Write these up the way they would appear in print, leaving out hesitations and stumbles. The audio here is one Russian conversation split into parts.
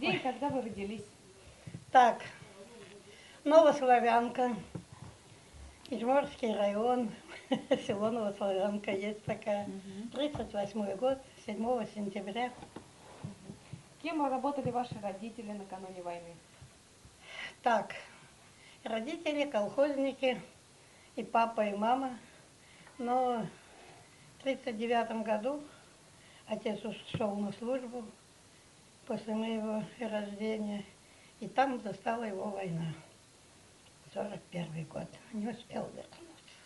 Где и когда вы родились? Так, Новославянка, Ижморский район, село Новославянка, есть такая. 38-й год, 7 сентября. Кем работали ваши родители накануне войны? Так, родители, колхозники, и папа, и мама. Но в 1939 году отец ушел на службу после моего рождения, и там застала его война. 41 год. Не успел вернуться.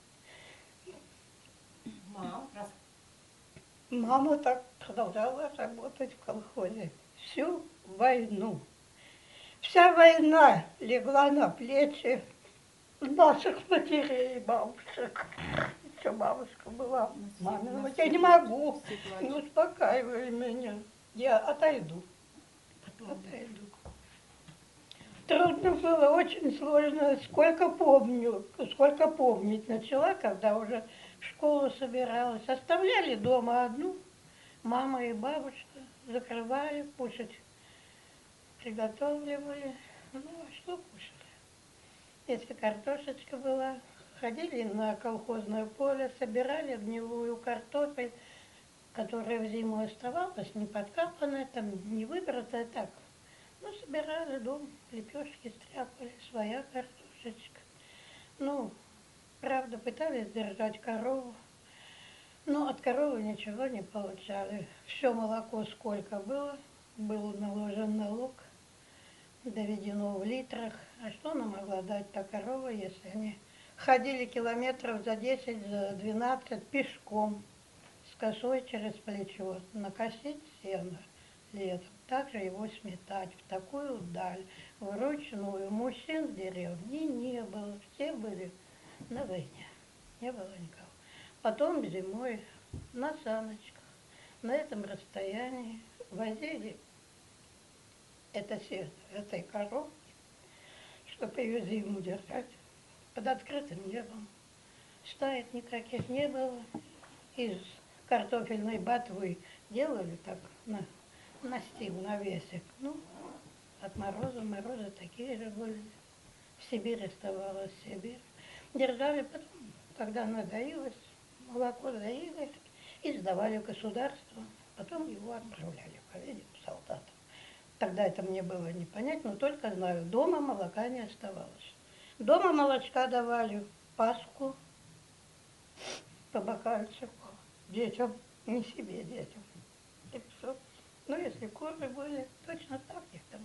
Мама так продолжала работать в колхозе всю войну. Вся война легла на плечи наших матерей и бабушек. Еще бабушка была. Мама, я не могу. Не успокаивай меня. Я отойду. Отойду. Трудно было, очень сложно. Сколько помню, сколько помнить начала, когда уже в школу собиралась. Оставляли дома одну, мама и бабушка, закрывали, кушать приготавливали. Ну, а что кушали? Если картошечка была, ходили на колхозное поле, собирали гнилую картофель, которая в зиму оставалась, не подкапанная, там, не выбратая, так. Ну, собирали дом, лепешки стряпали, своя картошечка. Ну, правда, пытались держать корову, но от коровы ничего не получали. Все молоко сколько было, был наложен налог, доведено в литрах. А что она могла дать та корова, если они ходили километров за 10, за 12 пешком, с косой через плечо, накосить сено летом, также его сметать в такую даль, вручную. Мужчин в деревне не было, все были на войне, не было никого. Потом зимой на саночках на этом расстоянии возили этой коровки, чтобы ее зиму держать под открытым небом. Стаек никаких не было. Из картофельной ботвы делали так на настил, навесик. Ну, от мороза, морозы такие же были. В Сибирь оставалась Сибирь. Держали потом, когда надоелось, молоко доили и сдавали государству. Потом его отправляли по виде солдатам. Тогда это мне было не понять, но только знаю, дома молока не оставалось. Дома молочка давали Пасху по бокальчику детям, не себе, детям. И все. Ну, если куры были, точно так их там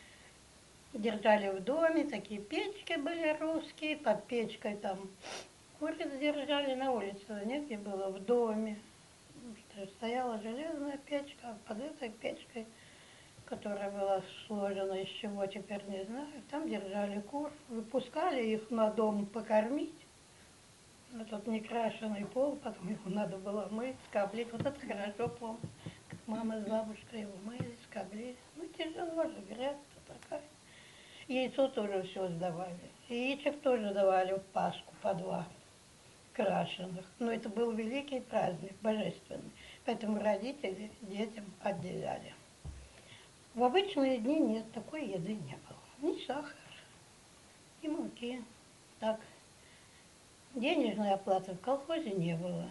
держали в доме, такие печки были русские, под печкой там куриц держали, на улице негде было, в доме. Стояла железная печка, а под этой печкой, которая была сложена из чего, теперь не знаю, там держали кур, выпускали их на дом покормить. Этот некрашенный пол, потом его надо было мыть, скоблить. Вот это хорошо помню, как мама с бабушкой его мыли, скоблили. Ну, тяжело же, грязь-то такая. Яйцо тоже все сдавали. Яичек тоже давали в Пасху по 2 крашеных. Но это был великий праздник, божественный. Поэтому родители детям отделяли. В обычные дни нет, такой еды не было. Ни сахара, ни муки. Так, денежной оплаты в колхозе не было.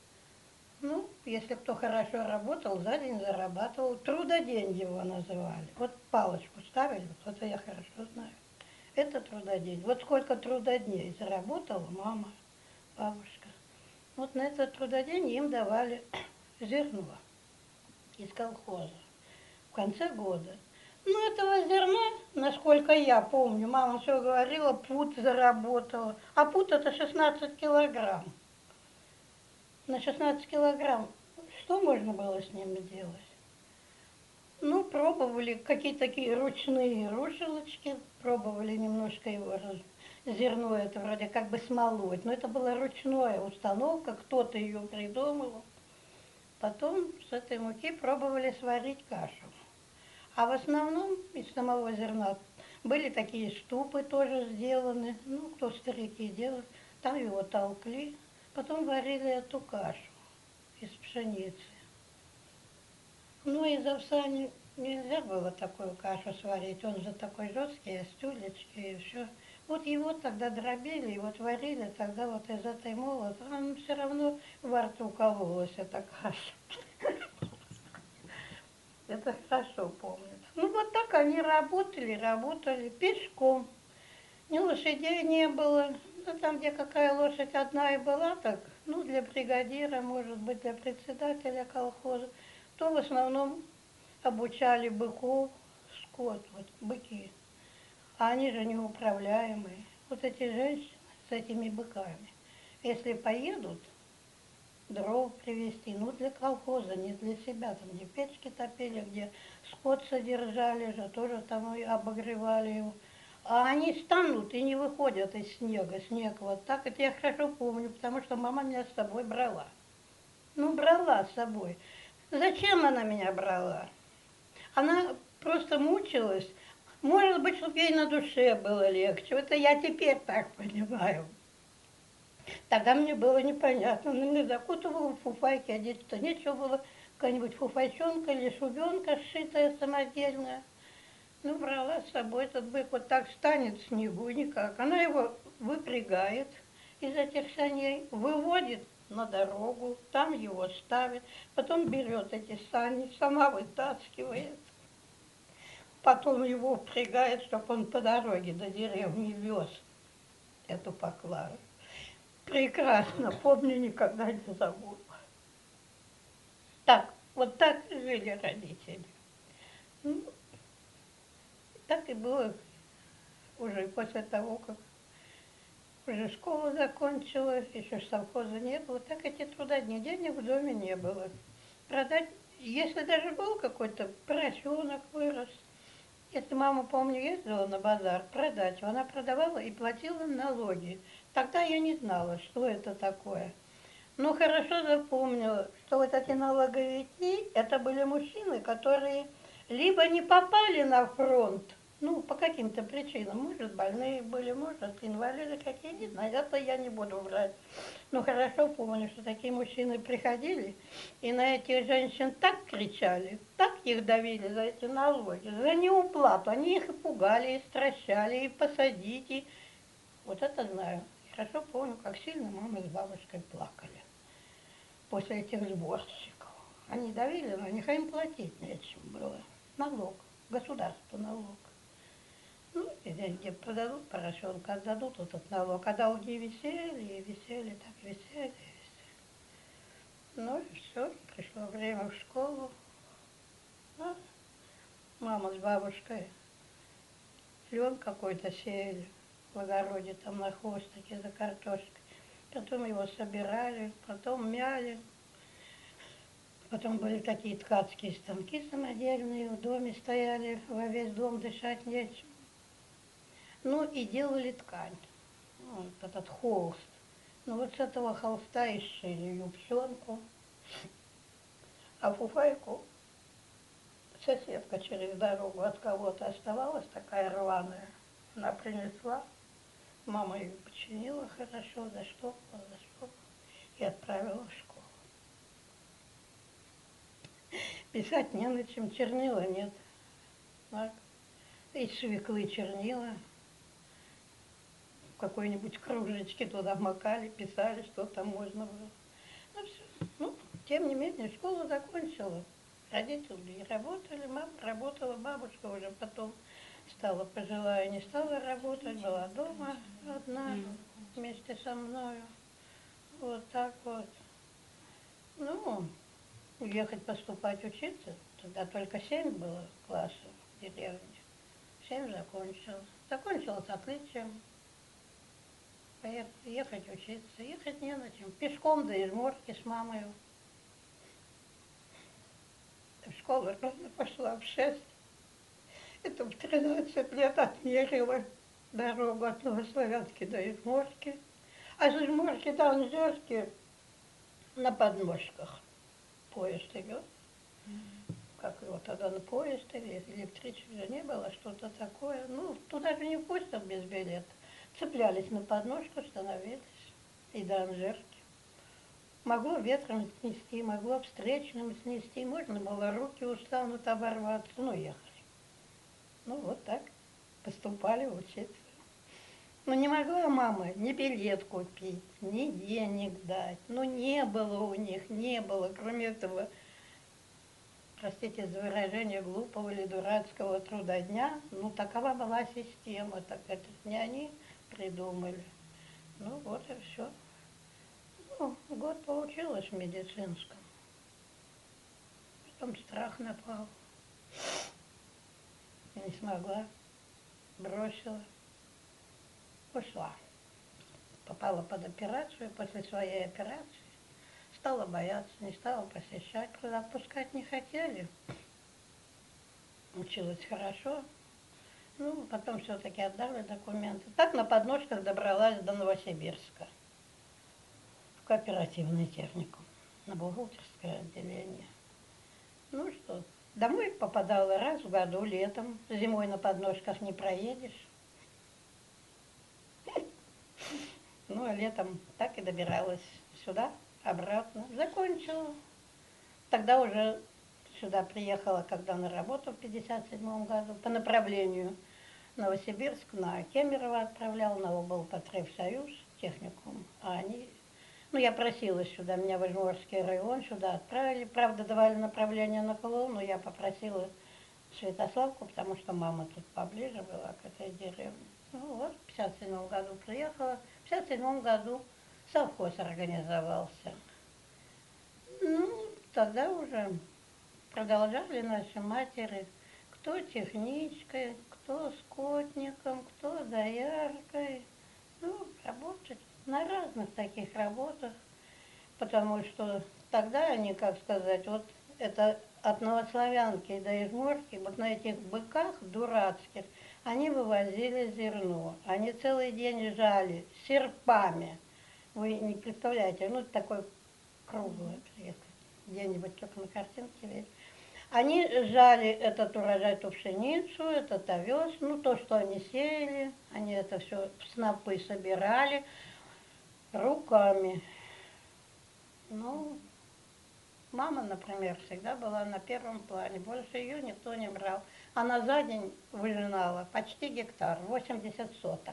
Ну, если кто хорошо работал, за день зарабатывал. Трудодень его называли. Вот палочку ставили, вот это я хорошо знаю. Это трудодень. Вот сколько трудодней заработала мама, бабушка. Вот на этот трудодень им давали зерно из колхоза в конце года. Ну, этого зерна, насколько я помню, мама все говорила, пуд заработала. А пуд это 16 килограмм. На 16 килограмм что можно было с ними делать? Ну, пробовали какие-то такие ручные рушилочки, пробовали немножко его зерно, это вроде как бы смолоть, но это была ручная установка, кто-то ее придумал. Потом с этой муки пробовали сварить кашу. А в основном из самого зерна были такие штупы тоже сделаны, ну, кто старики делали, там его толкли, потом варили эту кашу из пшеницы. Ну, из овса Нельзя было такую кашу сварить, он же такой жесткий, с тюлечки и все. Вот его тогда дробили, и вот варили, тогда вот из этой молота, он все равно во рту кололась эта каша. Это хорошо помню. Ну вот так они работали пешком. Ни лошадей не было. Ну, там, где какая лошадь одна и была, так, ну, для бригадира, может быть, для председателя колхоза, то в основном обучали быков, скот, вот быки. А они же неуправляемые. Вот эти женщины с этими быками, если поедут дров привезти, ну, для колхоза, не для себя, там, где печки топили, где скот содержали же, тоже там и обогревали его. А они станут и не выходят из снега, снег вот так, это я хорошо помню, потому что мама меня с собой брала. Ну, брала с собой. Зачем она меня брала? Она просто мучилась. Может быть, чтобы ей на душе было легче. Это я теперь так понимаю. Тогда мне было непонятно. Она меня закутывала в фуфайки, одеть-то нечего было. Какая-нибудь фуфайчонка или шубенка сшитая самодельная. Ну, брала с собой этот бык, вот так станет в снегу, никак. Она его выпрягает из этих саней, выводит на дорогу, там его ставит, потом берет эти сани, сама вытаскивает, потом его впрягает, чтобы он по дороге до деревни вез эту поклажу. Прекрасно, помню, никогда не забуду. Так, вот так жили родители. Ну, так и было уже после того, как уже школу закончила, еще совхоза не было, так эти трудодни, денег в доме не было. Продать, если даже был какой-то поросенок вырос, если мама, помню, ездила на базар продать, она продавала и платила налоги. Тогда я не знала, что это такое. Но хорошо запомнила, что вот эти налоговики, это были мужчины, которые либо не попали на фронт, ну, по каким-то причинам, может, больные были, может, инвалиды какие, не знаю, это я не буду врать. Но хорошо помню, что такие мужчины приходили, и на этих женщин так кричали, так их давили за эти налоги, за неуплату. Они их и пугали, и стращали, и посадить, и... Вот это знаю. Хорошо помню, как сильно мама с бабушкой плакали после этих сборщиков. Они давили на них, а им платить нечем было. Налог, государство налог. Ну, и где продадут поросенка, отдадут этот налог. А долги висели, и висели, так висели, и висели. Ну и все, пришло время в школу. А мама с бабушкой лен какой-то сеяли в огороде, там на хвостике за картошкой. Потом его собирали, потом мяли. Потом были такие ткацкие станки самодельные, в доме стояли, во весь дом дышать нечем. Ну и делали ткань, вот этот холст. Ну вот с этого холста и сшили юбчонку, а фуфайку соседка через дорогу от кого-то оставалась такая рваная. Она принесла, мама ее починила хорошо, заштопала и отправила в школу. Писать не на чем, чернила нет. Так. Из свеклы чернила, в какой-нибудь кружечке туда макали, писали, что там можно было. Ну, все. Ну, тем не менее, школу закончила. Родители работали, мама работала, бабушка уже потом стала пожилая, не стала работать, была дома одна вместе со мною. Вот так вот. Ну, уехать поступать учиться, тогда только 7 было классов в деревне. 7 закончила. Закончила с отличием. Ехать учиться. Ехать не на чем. Пешком до Изморки с мамой. В школу рано пошла в 6. Это в 13 лет отмерила дорогу от Новославянски до Изморки. А с Изморки до Анжерки на подножках поезд идет. Как его тогда на поезд или электричества же не было, что-то такое. Ну, туда же не пустят без билета. Цеплялись на подножку, становились и до Анжерки. Могло ветром снести, могло встречным снести, можно было руки устанут оборваться, ну, ехали. Ну, вот так поступали учиться. Ну, не могла мама ни билет купить, ни денег дать. Ну, не было у них, не было. Кроме этого, простите за выражение, глупого или дурацкого трудодня, ну, такова была система, так это не они придумали. Ну, вот и все. Ну, год поучилась в медицинском, потом страх напал, не смогла, бросила, ушла. Попала под операцию, после своей операции стала бояться, не стала посещать, куда пускать не хотели. Училась хорошо, ну, потом все-таки отдали документы. Так на подножках добралась до Новосибирска, в кооперативный техникум, на бухгалтерское отделение. Ну что, домой попадала раз в году летом, зимой на подножках не проедешь. Ну, а летом так и добиралась сюда, обратно. Закончила. Тогда уже сюда приехала, когда на работу в 1957 году, по направлению Новосибирск на Кемерово отправлял, на облпотребсоюз, техникум. А они, ну, я просилась сюда, меня в Ижморский район сюда отправили. Правда, давали направление на Колу, но я попросила Святославку, потому что мама тут поближе была к этой деревне. Ну вот, в 1957 году приехала. В 1957 году совхоз организовался. Ну, тогда уже продолжали наши матери, кто техничкой, кто скотником, кто дояркой. Ну, работать на разных таких работах, потому что тогда они, как сказать, вот это от Новославянки до Изморки, вот на этих быках дурацких, они вывозили зерно. Они целый день жали серпами. Вы не представляете, ну, такой круглый, если где-нибудь только на картинке видите. Они жали этот урожай, ту пшеницу, этот овес, ну, то, что они сеяли, они это все в снопы собирали руками. Ну, мама, например, всегда была на первом плане, больше ее никто не брал. Она за день выжинала почти гектар, 80 соток.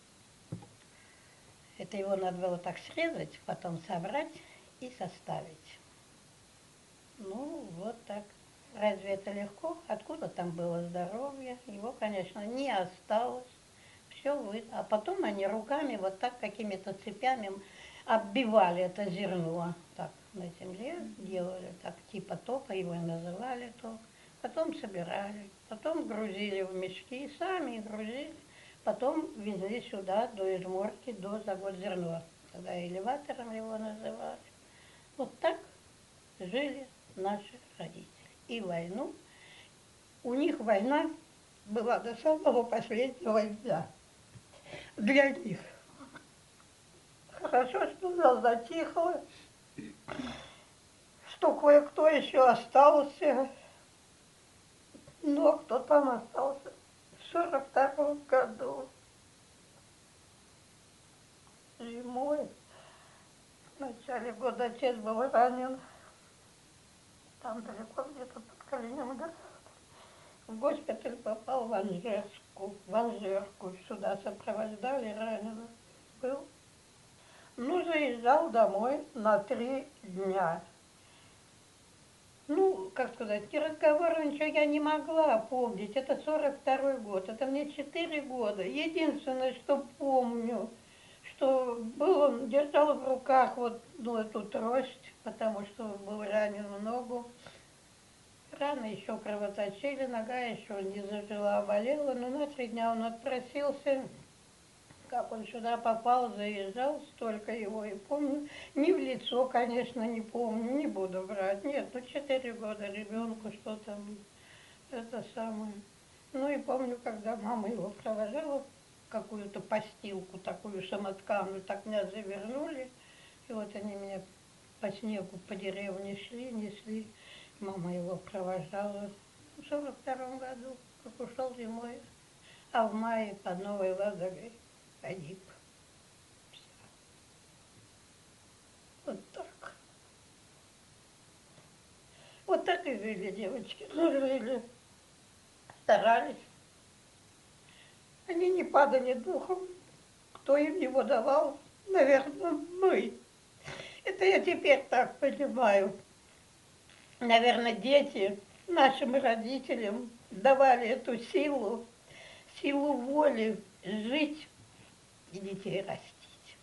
Это его надо было так срезать, потом собрать и составить. Ну, вот так. Разве это легко? Откуда там было здоровье? Его, конечно, не осталось. Все вы. А потом они руками вот так какими-то цепями оббивали это зерно. Так, на земле делали, так, типа тока, его и называли ток. Потом собирали, потом грузили в мешки, сами грузили. Потом везли сюда, до Изморки, до завод зерно. Тогда элеватором его называли. Вот так жили наши родители. И войну. У них война была до самого последнего дня. Для них. Хорошо, что нас затихло, что кое-кто еще остался. Но кто там остался в 1942 году. Зимой. В начале года отец был ранен. Там далеко где-то под Калининградом. В госпиталь попал в Анжерку. Сюда сопровождали раненых. Был. Ну, заезжал домой на 3 дня. Ну, как сказать, ни разговора, ничего я не могла помнить. Это 1942 год, это мне 4 года. Единственное, что помню, что был, он держал в руках вот ну, эту трость, потому что был ранен в ногу. Раны еще кровоточили, нога еще не зажила, болела, но на 3 дня он отпросился. Как он сюда попал, заезжал, столько его и помню. Ни в лицо, конечно, не помню, не буду брать. Нет, ну 4 года ребенку что там, это самое. Ну и помню, когда мама его провожала, какую-то постилку такую самотканую, так меня завернули. И вот они меня по снегу, по деревне шли, несли. Мама его провожала в 1942 году, как ушел зимой. А в мае под Новой Ладогой погиб. Вот так. и жили девочки, ну жили, старались. Они не падали духом. Кто им его давал? Наверное, мы. Это я теперь так понимаю. Наверное, дети нашим родителям давали эту силу, силу воли жить и детей растить.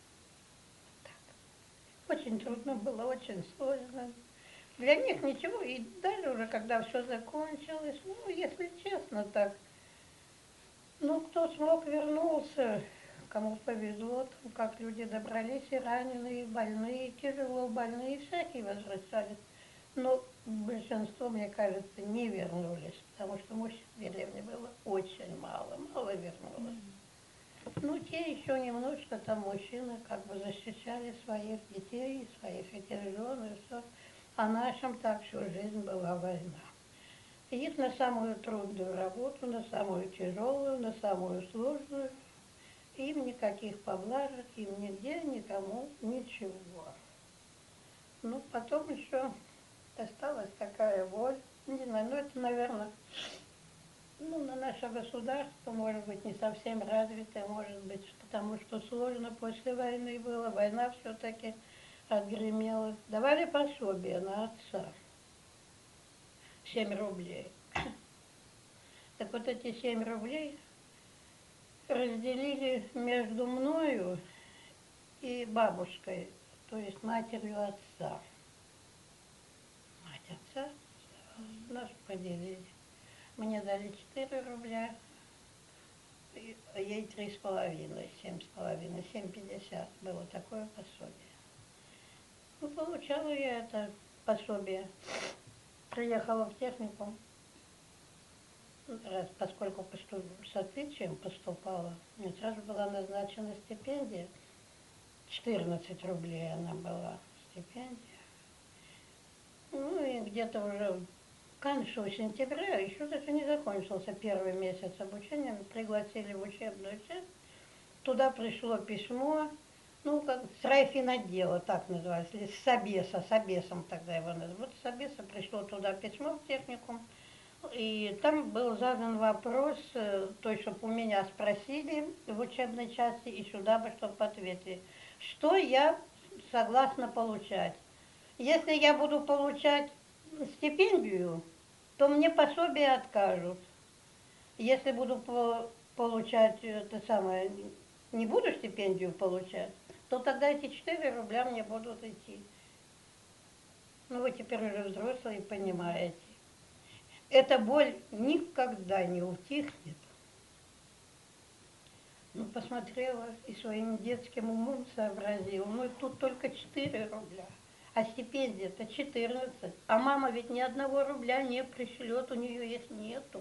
Так. Очень трудно было, очень сложно. Для них ничего, и даже уже когда все закончилось, ну, если честно так, ну, кто смог, вернулся, кому повезло, там, как люди добрались, и раненые, и больные, и тяжело больные, всякие возвращались. Но большинство, мне кажется, не вернулись, потому что мужчин в деревне было очень мало, мало вернулось. Ну, те еще немножко там мужчины как бы защищали своих детей, своих этих жен и все. А нашим так всю жизнь была война. Их на самую трудную работу, на самую тяжелую, на самую сложную. Им никаких поблажек, им нигде, никому ничего. Ну, потом еще осталась такая боль. Не знаю, ну это, наверное, ну, на наше государство, может быть, не совсем развитое, может быть, потому что сложно после войны было. Война все-таки отгремела. Давали пособие на отца. 7 рублей. Так вот эти 7 рублей разделили между мною и бабушкой, то есть матерью отца. Мать отца нас поделили. Мне дали 4 рубля, а ей 3,5, 7,5, 7,50 было такое пособие. Ну, получала я это пособие. Приехала в техникум, раз, поскольку с отличием поступала, мне сразу была назначена стипендия. 14 рублей она была, стипендия. Ну и где-то уже к концу сентября, еще даже не закончился первый месяц обучения, пригласили в учебную часть. Туда пришло письмо, ну, как с райфинотдела, так называется, или с Собесом тогда его называли. Вот с Собеса пришло туда письмо в техникум, и там был задан вопрос, то есть, чтобы у меня спросили в учебной части, и сюда бы, чтобы ответили, что я согласна получать. Если я буду получать стипендию, то мне пособие откажут. Если буду получать это самое, не буду стипендию получать, то тогда эти 4 рубля мне будут идти. Ну, вы теперь уже взрослые, понимаете. Эта боль никогда не утихнет. Ну, посмотрела и своим детским умом сообразила. Ну, тут только 4 рубля. А стипендия-то 14. А мама ведь ни 1 рубля не пришлет, у нее их нету.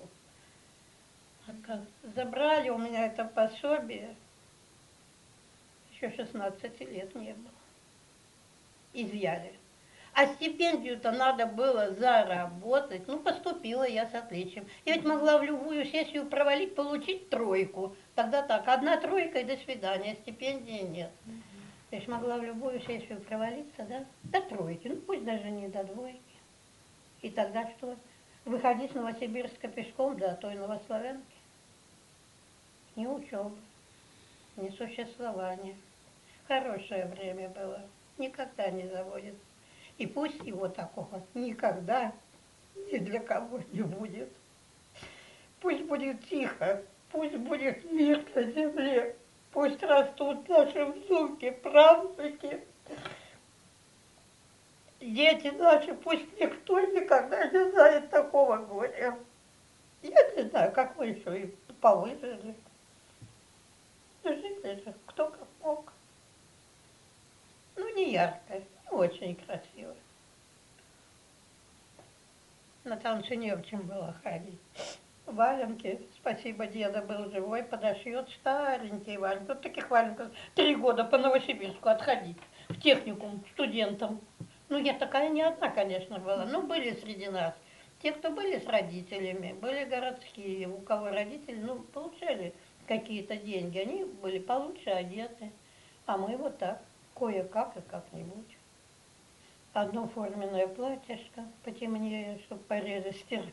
Забрали у меня это пособие. Еще 16 лет не было. Изъяли. А стипендию-то надо было заработать. Ну, поступила я с отличием. Я ведь могла в любую сессию провалить, получить 3. Тогда так, 1 тройка и до свидания, стипендии нет. То есть могла в любую сессию провалиться, да? До 3, ну пусть даже не до 2. И тогда что? Выходить с Новосибирска пешком до той Новославянки? Не учеба, не существование. Хорошее время было, никогда не забудется. И пусть его такого никогда ни для кого не будет. Пусть будет тихо, пусть будет мир на земле, пусть растут наши внуки, правнуки, дети наши, пусть никто никогда не знает такого горя. Я не знаю, как вы еще и повыжили. Жили же, кто как мог. Ну, не ярко, не очень красиво. На танцы не в чем было ходить. Валенки, спасибо, деда был живой, подошьет старенький валенки. Вот таких валенков 3 года по Новосибирску отходить, в техникум студентам. Ну, я такая не одна, конечно, была, но были среди нас. Те, кто были с родителями, были городские, у кого родители, ну, получали какие-то деньги, они были получше одеты. А мы вот так, кое-как и как-нибудь. одно форменное платьишко потемнее, чтобы порезы стирать.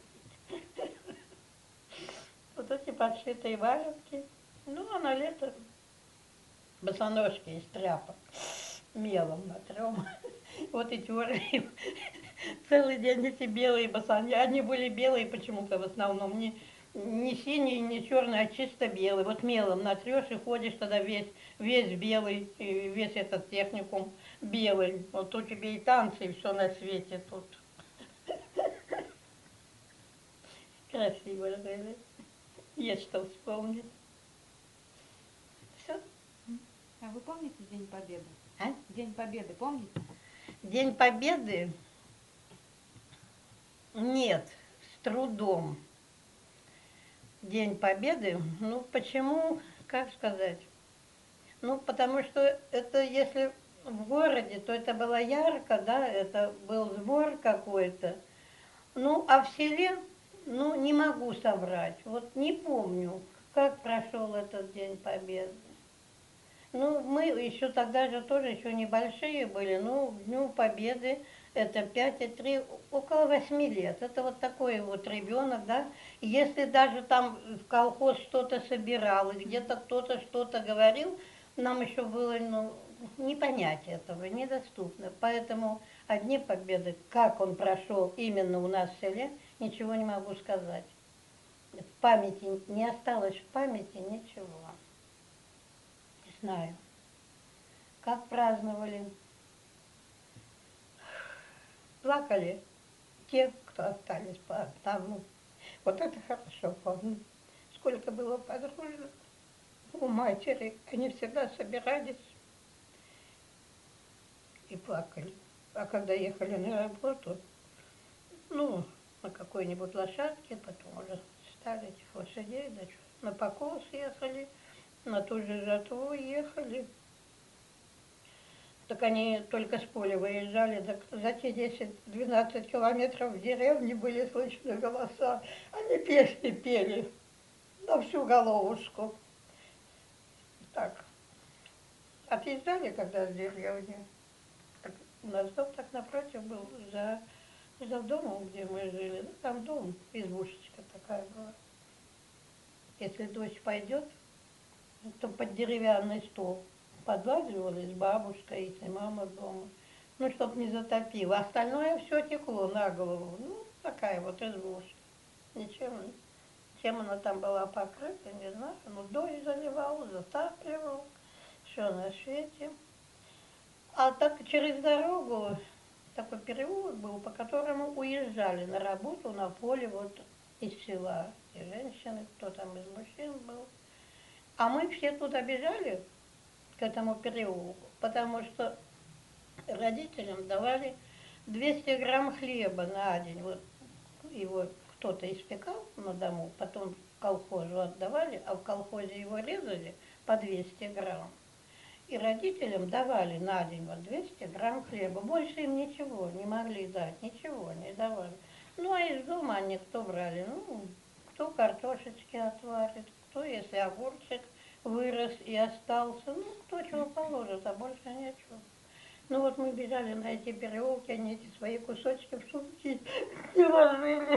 Вот эти подшитые валенки. Ну, а на лето босоножки из тряпок мелом натрем. Вот и терли. Целый день эти белые босоножки. Они были белые почему-то в основном. Не синие, не черные, а чисто белые. Вот мелом натрешь и ходишь тогда весь белый, и весь этот техникум белый. Вот у тебя и танцы, и все на свете тут. Красиво жили. Есть что вспомнить. Все. А вы помните День Победы? А? День Победы, помните? День Победы? Нет, с трудом. День Победы, ну почему, как сказать? Ну, потому что это если в городе, то это было ярко, да, это был сбор какой-то. Ну, а в селе, ну, не могу соврать. Вот не помню, как прошел этот День Победы. Ну, мы еще тогда же тоже еще небольшие были, ну, к Дню Победы это 5 и 3, около 8 лет. Это вот такой вот ребенок, да. Если даже там в колхоз что-то собиралось, где-то кто-то что-то говорил, нам еще было, ну, не понять этого, недоступно. Поэтому о Дне Победы, как он прошел именно у нас в селе, ничего не могу сказать. В памяти, не осталось в памяти ничего. Знаю, как праздновали. Плакали те, кто остались по одному. Вот это хорошо помню. Сколько было подружек у матери. Они всегда собирались и плакали. А когда ехали на работу, ну, на какой-нибудь лошадке, потом уже стали этих лошадей, да, на покос ехали, на ту же жатву ехали. Так они только с поля выезжали, так за те 10-12 километров в деревне были слышны голоса. Они песни пели на всю головушку. Так, отъезжали когда с деревни. Так, у нас дом так напротив был, за домом, где мы жили. Ну, там дом, избушечка такая была. Если дождь пойдет, то под деревянный стол подвазивались бабушка и мама дома. Ну, чтоб не затопило. Остальное все текло на голову. Ну, такая вот избушка. Ничем, чем она там была покрыта, не знаю. Ну, дождь заливал, затапливал. Все на свете. А так через дорогу такой переулок был, по которому уезжали на работу на поле вот из села. И женщины, кто там из мужчин был. А мы все туда бежали, к этому переулку, потому что родителям давали 200 грамм хлеба на день. Вот его кто-то испекал на дому, потом колхозу отдавали, а в колхозе его резали по 200 грамм. И родителям давали на день вот 200 грамм хлеба. Больше им ничего не могли дать, ничего не давали. Ну, а из дома они кто брали? Ну, кто картошечки отварит, кто, если огурчик вырос и остался, ну, кто чего положит, а больше нечего. Ну, вот мы бежали на эти переулки, они эти свои кусочки в сумки не ложили.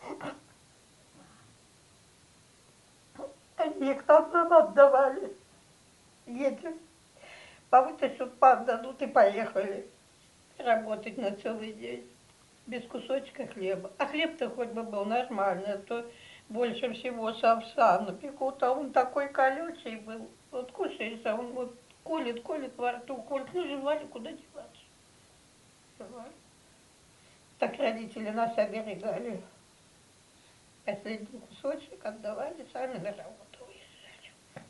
Они их там нам отдавали. Едем, повытащут, дадут и поехали работать на целый день. Без кусочка хлеба. А хлеб-то хоть бы был нормальный, а то больше всего с овса напекут, а он такой колючий был. Вот кушаешь, а он вот колет во рту, колет. Ну, жевали, куда деваться? Жевали. Так родители нас оберегали. Последний кусочек отдавали, сами на работу уезжали.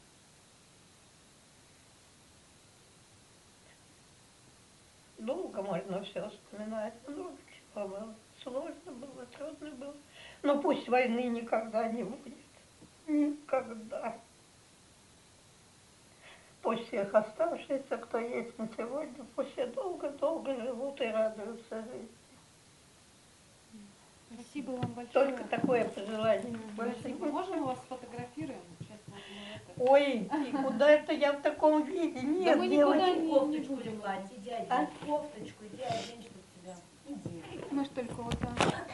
Долго можно все вспоминать, много чего было. Сложно было, трудно было. Но пусть войны никогда не будет. Никогда. Пусть всех оставшихся, кто есть на сегодня, пусть все долго-долго живут и радуются жизни. Спасибо вам большое. Только такое пожелание. Спасибо. Можно мы вас сфотографируем? Сейчас мы это... Ой, и куда это я в таком виде? Нет, мы никуда девочки. не... Кофточку платье, дядя, А? кофточку, иди одень, чтобы тебя Мы ж только вот